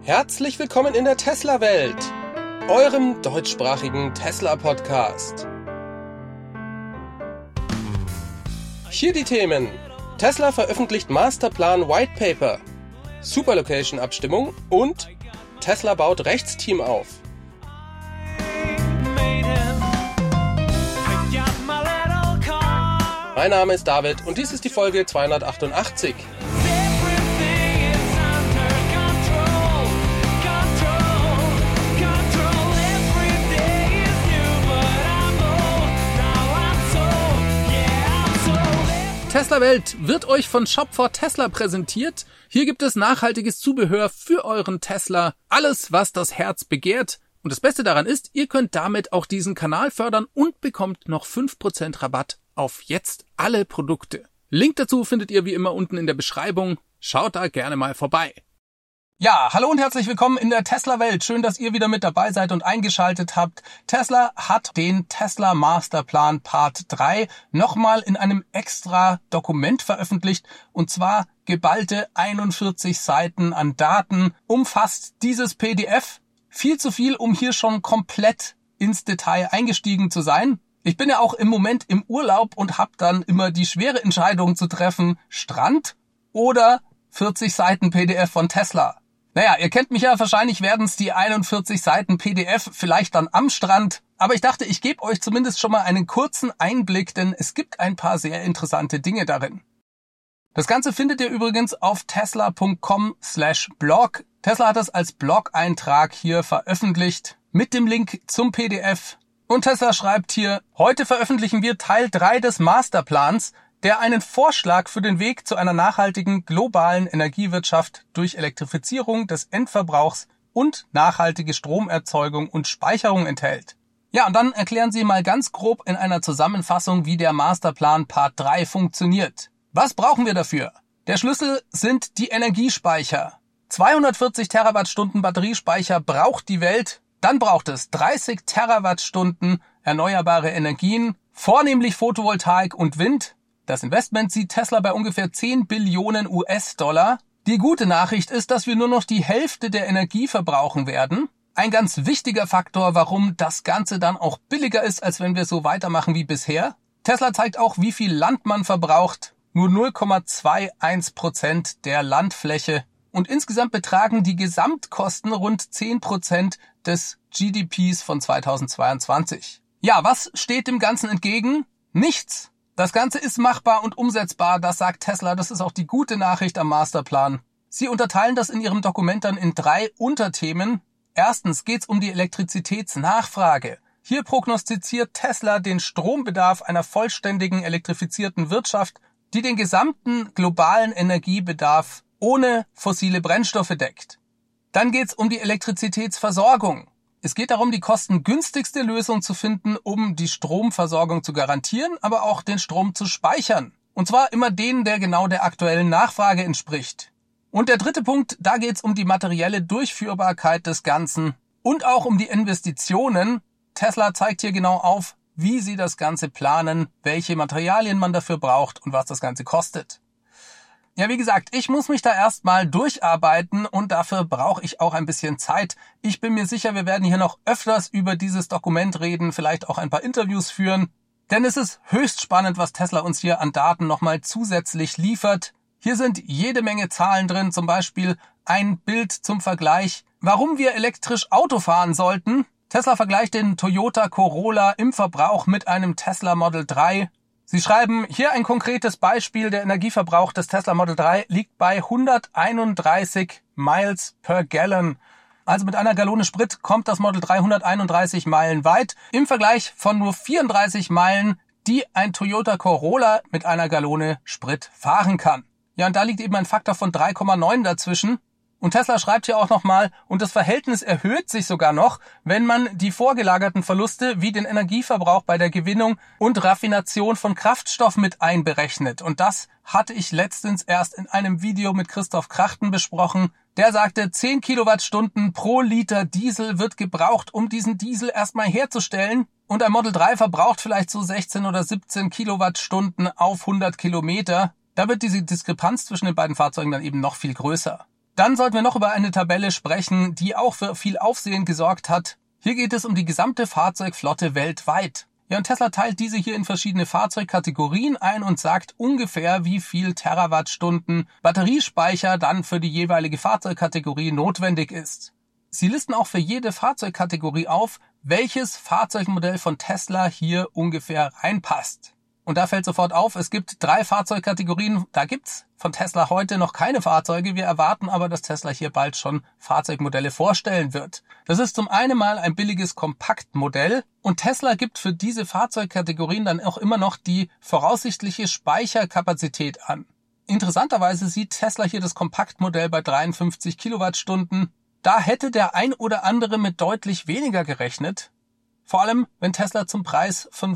Herzlich willkommen in der Tesla-Welt, eurem deutschsprachigen Tesla-Podcast. Hier die Themen: Tesla veröffentlicht Masterplan White Paper, Superlocation-Abstimmung und Tesla baut Rechtsteam auf. Mein Name ist David und dies ist die Folge 288. Tesla Welt wird euch von Shop4Tesla präsentiert. Hier gibt es nachhaltiges Zubehör für euren Tesla. Alles, was das Herz begehrt. Und das Beste daran ist, ihr könnt damit auch diesen Kanal fördern und bekommt noch 5% Rabatt auf jetzt alle Produkte. Link dazu findet ihr wie immer unten in der Beschreibung. Schaut da gerne mal vorbei. Ja, hallo und herzlich willkommen in der Tesla-Welt. Schön, dass ihr wieder mit dabei seid und eingeschaltet habt. Tesla hat den Tesla Masterplan Part 3 nochmal in einem extra Dokument veröffentlicht. Und zwar geballte 41 Seiten an Daten umfasst dieses PDF. Viel zu viel, um hier schon komplett ins Detail eingestiegen zu sein. Ich bin ja auch im Moment im Urlaub und habe dann immer die schwere Entscheidung zu treffen, Strand oder 40 Seiten PDF von Tesla. Naja, ihr kennt mich ja, wahrscheinlich werden es die 41 Seiten PDF vielleicht dann am Strand. Aber ich dachte, ich gebe euch zumindest schon mal einen kurzen Einblick, denn es gibt ein paar sehr interessante Dinge darin. Das Ganze findet ihr übrigens auf tesla.com/blog. Tesla hat das als Blog-Eintrag hier veröffentlicht mit dem Link zum PDF. Und Tesla schreibt hier: Heute veröffentlichen wir Teil 3 des Masterplans, der einen Vorschlag für den Weg zu einer nachhaltigen globalen Energiewirtschaft durch Elektrifizierung des Endverbrauchs und nachhaltige Stromerzeugung und Speicherung enthält. Ja, und dann erklären Sie mal ganz grob in einer Zusammenfassung, wie der Masterplan Part 3 funktioniert. Was brauchen wir dafür? Der Schlüssel sind die Energiespeicher. 240 Terawattstunden Batteriespeicher braucht die Welt. Dann braucht es 30 Terawattstunden erneuerbare Energien, vornehmlich Photovoltaik und Wind. Das Investment sieht Tesla bei ungefähr 10 Billionen US-Dollar. Die gute Nachricht ist, dass wir nur noch die Hälfte der Energie verbrauchen werden. Ein ganz wichtiger Faktor, warum das Ganze dann auch billiger ist, als wenn wir so weitermachen wie bisher. Tesla zeigt auch, wie viel Land man verbraucht. Nur 0,21% der Landfläche. Und insgesamt betragen die Gesamtkosten rund 10% des GDPs von 2022. Ja, was steht dem Ganzen entgegen? Nichts. Das Ganze ist machbar und umsetzbar, das sagt Tesla, das ist auch die gute Nachricht am Masterplan. Sie unterteilen das in ihrem Dokument dann in 3 Unterthemen. Erstens geht es um die Elektrizitätsnachfrage. Hier prognostiziert Tesla den Strombedarf einer vollständigen elektrifizierten Wirtschaft, die den gesamten globalen Energiebedarf ohne fossile Brennstoffe deckt. Dann geht es um die Elektrizitätsversorgung. Es geht darum, die kostengünstigste Lösung zu finden, um die Stromversorgung zu garantieren, aber auch den Strom zu speichern. Und zwar immer den, der genau der aktuellen Nachfrage entspricht. Und der dritte Punkt, da geht es um die materielle Durchführbarkeit des Ganzen und auch um die Investitionen. Tesla zeigt hier genau auf, wie sie das Ganze planen, welche Materialien man dafür braucht und was das Ganze kostet. Ja, wie gesagt, ich muss mich da erstmal durcharbeiten und dafür brauche ich auch ein bisschen Zeit. Ich bin mir sicher, wir werden hier noch öfters über dieses Dokument reden, vielleicht auch ein paar Interviews führen. Denn es ist höchst spannend, was Tesla uns hier an Daten nochmal zusätzlich liefert. Hier sind jede Menge Zahlen drin, zum Beispiel ein Bild zum Vergleich, warum wir elektrisch Auto fahren sollten. Tesla vergleicht den Toyota Corolla im Verbrauch mit einem Tesla Model 3. Sie schreiben, hier ein konkretes Beispiel, der Energieverbrauch des Tesla Model 3 liegt bei 131 Miles per Gallon. Also mit einer Gallone Sprit kommt das Model 3 131 Meilen weit, im Vergleich von nur 34 Meilen, die ein Toyota Corolla mit einer Gallone Sprit fahren kann. Ja, und da liegt eben ein Faktor von 3,9 dazwischen. Und Tesla schreibt hier auch nochmal, und das Verhältnis erhöht sich sogar noch, wenn man die vorgelagerten Verluste wie den Energieverbrauch bei der Gewinnung und Raffination von Kraftstoff mit einberechnet. Und das hatte ich letztens erst in einem Video mit Christoph Krachten besprochen. Der sagte, 10 Kilowattstunden pro Liter Diesel wird gebraucht, um diesen Diesel erstmal herzustellen. Und ein Model 3 verbraucht vielleicht so 16 oder 17 Kilowattstunden auf 100 Kilometer. Da wird diese Diskrepanz zwischen den beiden Fahrzeugen dann eben noch viel größer. Dann sollten wir noch über eine Tabelle sprechen, die auch für viel Aufsehen gesorgt hat. Hier geht es um die gesamte Fahrzeugflotte weltweit. Ja, und Tesla teilt diese hier in verschiedene Fahrzeugkategorien ein und sagt ungefähr, wie viel Terawattstunden Batteriespeicher dann für die jeweilige Fahrzeugkategorie notwendig ist. Sie listen auch für jede Fahrzeugkategorie auf, welches Fahrzeugmodell von Tesla hier ungefähr reinpasst. Und da fällt sofort auf, es gibt 3 Fahrzeugkategorien, da gibt's von Tesla heute noch keine Fahrzeuge. Wir erwarten aber, dass Tesla hier bald schon Fahrzeugmodelle vorstellen wird. Das ist zum einen mal ein billiges Kompaktmodell und Tesla gibt für diese Fahrzeugkategorien dann auch immer noch die voraussichtliche Speicherkapazität an. Interessanterweise sieht Tesla hier das Kompaktmodell bei 53 Kilowattstunden. Da hätte der ein oder andere mit deutlich weniger gerechnet. Vor allem, wenn Tesla zum Preis von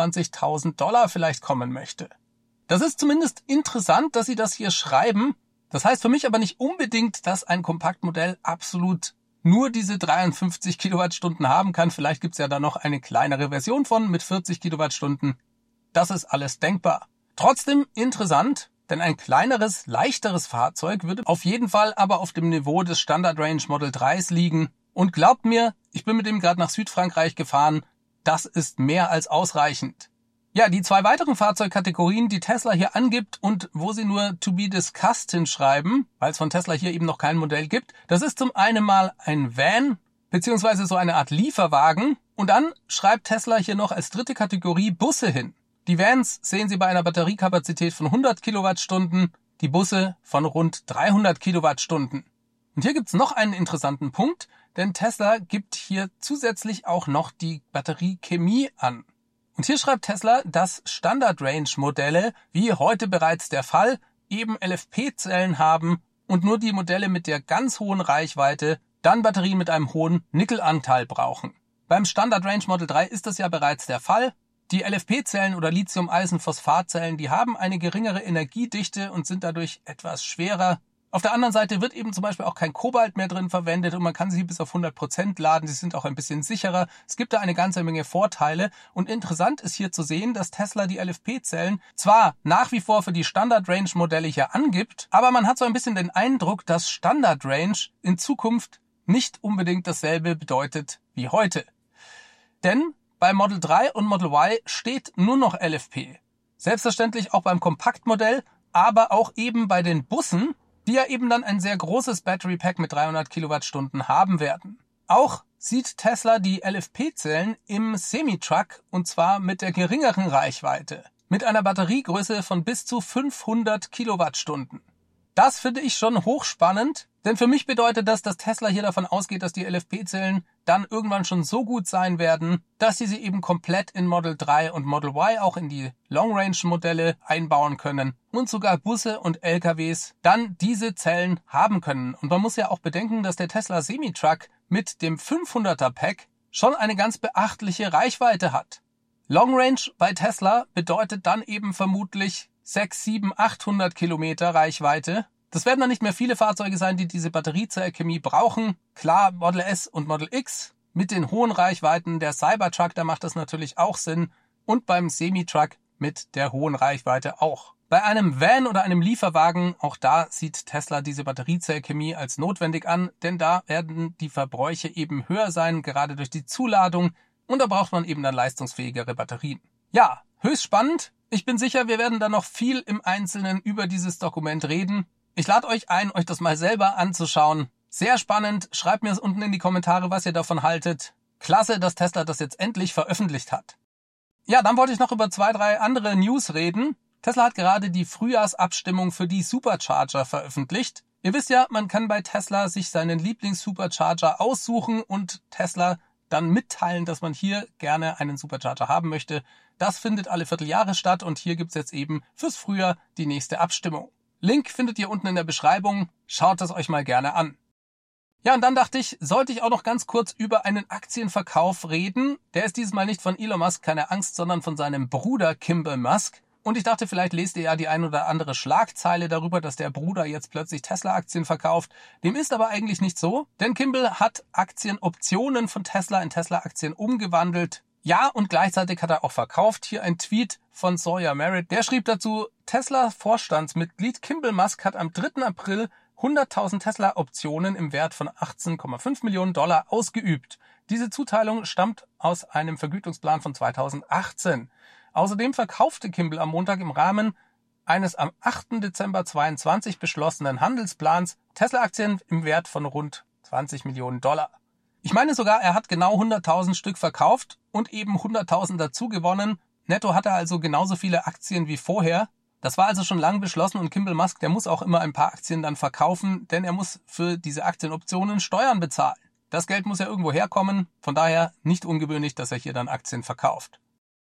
$25.000 vielleicht kommen möchte. Das ist zumindest interessant, dass sie das hier schreiben. Das heißt für mich aber nicht unbedingt, dass ein Kompaktmodell absolut nur diese 53 Kilowattstunden haben kann. Vielleicht gibt's ja da noch eine kleinere Version von mit 40 Kilowattstunden. Das ist alles denkbar. Trotzdem interessant, denn ein kleineres, leichteres Fahrzeug würde auf jeden Fall aber auf dem Niveau des Standard Range Model 3s liegen. Und glaubt mir, ich bin mit dem gerade nach Südfrankreich gefahren, das ist mehr als ausreichend. Ja, die 2 weiteren Fahrzeugkategorien, die Tesla hier angibt und wo sie nur to be discussed hinschreiben, weil es von Tesla hier eben noch kein Modell gibt, das ist zum einen mal ein Van, beziehungsweise so eine Art Lieferwagen und dann schreibt Tesla hier noch als dritte Kategorie Busse hin. Die Vans sehen Sie bei einer Batteriekapazität von 100 Kilowattstunden, die Busse von rund 300 Kilowattstunden. Und hier gibt's noch einen interessanten Punkt, denn Tesla gibt hier zusätzlich auch noch die Batteriechemie an. Und hier schreibt Tesla, dass Standard-Range-Modelle, wie heute bereits der Fall, eben LFP-Zellen haben und nur die Modelle mit der ganz hohen Reichweite dann Batterien mit einem hohen Nickelanteil brauchen. Beim Standard-Range Model 3 ist das ja bereits der Fall. Die LFP-Zellen oder Lithium-Eisen-Phosphat-Zellen, die haben eine geringere Energiedichte und sind dadurch etwas schwerer. Auf der anderen Seite wird eben zum Beispiel auch kein Kobalt mehr drin verwendet und man kann sie bis auf 100% laden. Sie sind auch ein bisschen sicherer. Es gibt da eine ganze Menge Vorteile. Und interessant ist hier zu sehen, dass Tesla die LFP-Zellen zwar nach wie vor für die Standard-Range-Modelle hier angibt, aber man hat so ein bisschen den Eindruck, dass Standard-Range in Zukunft nicht unbedingt dasselbe bedeutet wie heute. Denn bei Model 3 und Model Y steht nur noch LFP. Selbstverständlich auch beim Kompaktmodell, aber auch eben bei den Bussen, die ja eben dann ein sehr großes Battery Pack mit 300 Kilowattstunden haben werden. Auch sieht Tesla die LFP-Zellen im Semi-Truck und zwar mit der geringeren Reichweite, mit einer Batteriegröße von bis zu 500 Kilowattstunden. Das finde ich schon hochspannend, denn für mich bedeutet das, dass Tesla hier davon ausgeht, dass die LFP-Zellen dann irgendwann schon so gut sein werden, dass sie eben komplett in Model 3 und Model Y auch in die Long-Range-Modelle einbauen können und sogar Busse und LKWs dann diese Zellen haben können. Und man muss ja auch bedenken, dass der Tesla Semi-Truck mit dem 500er Pack schon eine ganz beachtliche Reichweite hat. Long Range bei Tesla bedeutet dann eben vermutlich 6, 7, 800 Kilometer Reichweite. Das werden dann nicht mehr viele Fahrzeuge sein, die diese Batteriezellchemie brauchen. Klar, Model S und Model X mit den hohen Reichweiten. Der Cybertruck, da macht das natürlich auch Sinn. Und beim Semi-Truck mit der hohen Reichweite auch. Bei einem Van oder einem Lieferwagen, auch da sieht Tesla diese Batteriezellchemie als notwendig an, denn da werden die Verbräuche eben höher sein, gerade durch die Zuladung. Und da braucht man eben dann leistungsfähigere Batterien. Ja, höchst spannend. Ich bin sicher, wir werden da noch viel im Einzelnen über dieses Dokument reden. Ich lade euch ein, euch das mal selber anzuschauen. Sehr spannend. Schreibt mir es unten in die Kommentare, was ihr davon haltet. Klasse, dass Tesla das jetzt endlich veröffentlicht hat. Ja, dann wollte ich noch über 2, 3 andere News reden. Tesla hat gerade die Frühjahrsabstimmung für die Supercharger veröffentlicht. Ihr wisst ja, man kann bei Tesla sich seinen Lieblings-Supercharger aussuchen und Tesla dann mitteilen, dass man hier gerne einen Supercharger haben möchte. Das findet alle Vierteljahre statt und hier gibt's jetzt eben fürs Frühjahr die nächste Abstimmung. Link findet ihr unten in der Beschreibung. Schaut das euch mal gerne an. Ja, und dann dachte ich, sollte ich auch noch ganz kurz über einen Aktienverkauf reden. Der ist dieses Mal nicht von Elon Musk, keine Angst, sondern von seinem Bruder Kimbal Musk. Und ich dachte, vielleicht lest ihr ja die ein oder andere Schlagzeile darüber, dass der Bruder jetzt plötzlich Tesla-Aktien verkauft. Dem ist aber eigentlich nicht so, denn Kimbal hat Aktienoptionen von Tesla in Tesla-Aktien umgewandelt. Ja, und gleichzeitig hat er auch verkauft. Hier ein Tweet von Sawyer Merritt. Der schrieb dazu, Tesla-Vorstandsmitglied Kimbal Musk hat am 3. April 100.000 Tesla-Optionen im Wert von $18,5 Millionen ausgeübt. Diese Zuteilung stammt aus einem Vergütungsplan von 2018. Außerdem verkaufte Kimball am Montag im Rahmen eines am 8. Dezember 2022 beschlossenen Handelsplans Tesla-Aktien im Wert von rund $20 Millionen. Ich meine sogar, er hat genau 100.000 Stück verkauft und eben 100.000 dazu gewonnen. Netto hat er also genauso viele Aktien wie vorher. Das war also schon lange beschlossen und Kimball Musk, der muss auch immer ein paar Aktien dann verkaufen, denn er muss für diese Aktienoptionen Steuern bezahlen. Das Geld muss ja irgendwo herkommen, von daher nicht ungewöhnlich, dass er hier dann Aktien verkauft.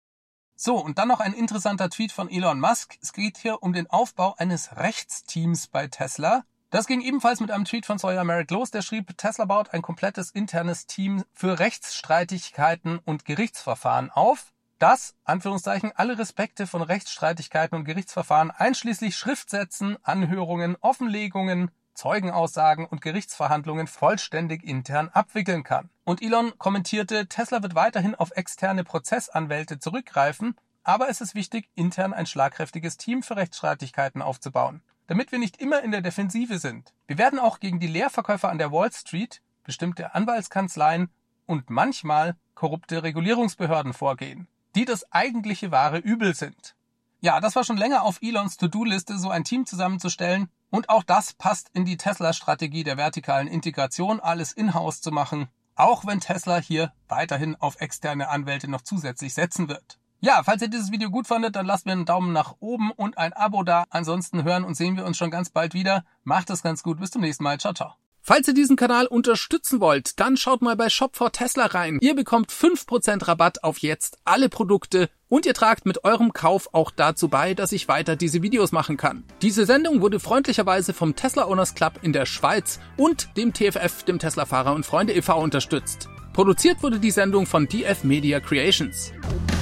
So, und dann noch ein interessanter Tweet von Elon Musk. Es geht hier um den Aufbau eines Rechtsteams bei Tesla. Das ging ebenfalls mit einem Tweet von Sawyer Merrick los, der schrieb, Tesla baut ein komplettes internes Team für Rechtsstreitigkeiten und Gerichtsverfahren auf, das, Anführungszeichen, alle Respekte von Rechtsstreitigkeiten und Gerichtsverfahren einschließlich Schriftsätzen, Anhörungen, Offenlegungen, Zeugenaussagen und Gerichtsverhandlungen vollständig intern abwickeln kann. Und Elon kommentierte, Tesla wird weiterhin auf externe Prozessanwälte zurückgreifen, aber es ist wichtig, intern ein schlagkräftiges Team für Rechtsstreitigkeiten aufzubauen, damit wir nicht immer in der Defensive sind. Wir werden auch gegen die Leerverkäufer an der Wall Street, bestimmte Anwaltskanzleien und manchmal korrupte Regulierungsbehörden vorgehen, die das eigentliche wahre Übel sind. Ja, das war schon länger auf Elons To-Do-Liste, so ein Team zusammenzustellen. Und auch das passt in die Tesla-Strategie der vertikalen Integration, alles in-house zu machen, auch wenn Tesla hier weiterhin auf externe Anwälte noch zusätzlich setzen wird. Ja, falls ihr dieses Video gut fandet, dann lasst mir einen Daumen nach oben und ein Abo da. Ansonsten hören und sehen wir uns schon ganz bald wieder. Macht es ganz gut. Bis zum nächsten Mal. Ciao, ciao. Falls ihr diesen Kanal unterstützen wollt, dann schaut mal bei Shop4Tesla rein. Ihr bekommt 5% Rabatt auf jetzt alle Produkte und ihr tragt mit eurem Kauf auch dazu bei, dass ich weiter diese Videos machen kann. Diese Sendung wurde freundlicherweise vom Tesla Owners Club in der Schweiz und dem TFF, dem Tesla Fahrer und Freunde e.V. unterstützt. Produziert wurde die Sendung von DF Media Creations.